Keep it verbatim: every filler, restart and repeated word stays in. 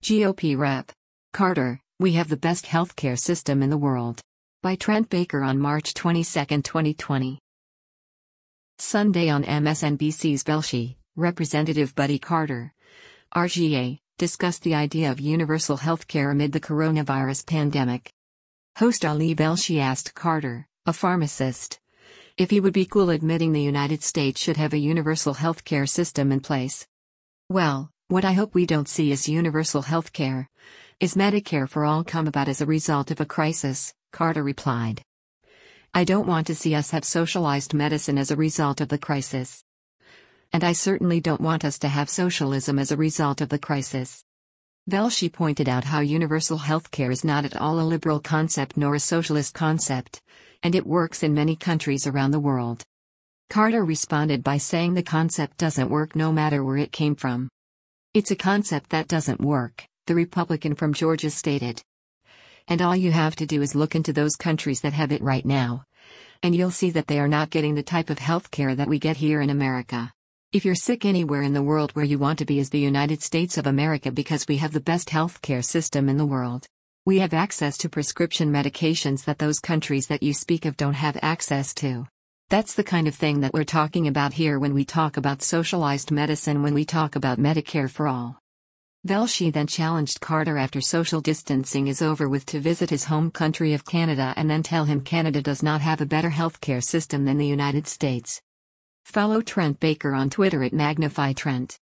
G O P Rep. Carter, we have the best healthcare system in the world. By Trent Baker on March twenty-second, twenty twenty. Sunday on M S N B C's Velshi, Representative Buddy Carter, R G A, discussed the idea of universal healthcare amid the coronavirus pandemic. Host Ali Velshi asked Carter, a pharmacist, if he would be cool admitting the United States should have a universal healthcare system in place. Well, what I hope we don't see is universal healthcare. Is Medicare for all come about as a result of a crisis? Carter replied. I don't want to see us have socialized medicine as a result of the crisis. And I certainly don't want us to have socialism as a result of the crisis. Velshi pointed out how universal healthcare is not at all a liberal concept nor a socialist concept, and it works in many countries around the world. Carter responded by saying the concept doesn't work no matter where it came from. It's a concept that doesn't work, the Republican from Georgia stated. And all you have to do is look into those countries that have it right now, and you'll see that they are not getting the type of healthcare that we get here in America. If you're sick anywhere in the world, where you want to be is the United States of America, because we have the best healthcare system in the world. We have access to prescription medications that those countries that you speak of don't have access to. That's the kind of thing that we're talking about here when we talk about socialized medicine, when we talk about Medicare for all. Velshi then challenged Carter after social distancing is over with to visit his home country of Canada and then tell him Canada does not have a better healthcare system than the United States. Follow Trent Baker on Twitter at Magnify Trent.